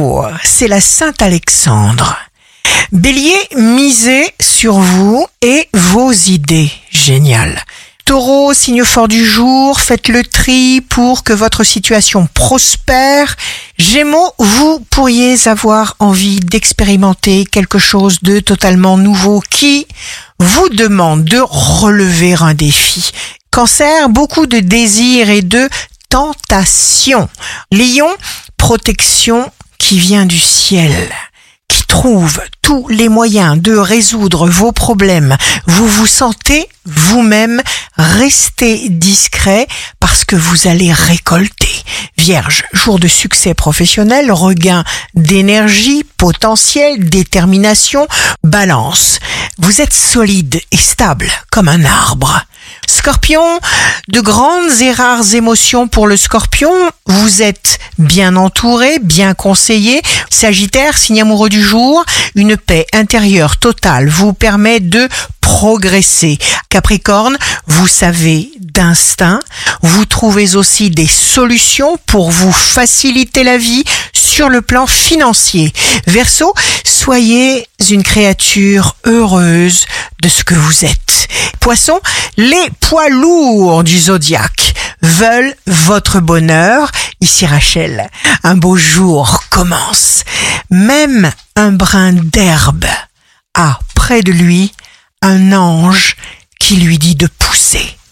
jour, c'est la Saint-Alexandre. Bélier, misez sur vous et vos idées. Génial. Taureau, signe fort du jour, faites le tri pour que votre situation prospère. Gémeaux, vous pourriez avoir envie d'expérimenter quelque chose de totalement nouveau qui vous demande de relever un défi. Cancer, beaucoup de désirs et de tentation. Lion, protection qui vient du ciel, qui trouve tous les moyens de résoudre vos problèmes. Vous vous sentez vous-même, restez discret parce que vous allez récolter. Vierge, jour de succès professionnel, regain d'énergie, potentiel, détermination. Balance, vous êtes solide et stable comme un arbre. Scorpion, de grandes et rares émotions pour le Scorpion. Vous êtes bien entouré, bien conseillé. Sagittaire, signe amoureux du jour, une paix intérieure totale vous permet de progresser. Capricorne, vous savez d'instinct, vous trouvez aussi des solutions pour vous faciliter la vie sur le plan financier. Verseau, soyez une créature heureuse de ce que vous êtes. Poisson, les poids lourds du zodiaque veulent votre bonheur. Ici Rachel, un beau jour commence. Même un brin d'herbe a près de lui un ange qui lui dit de pousser.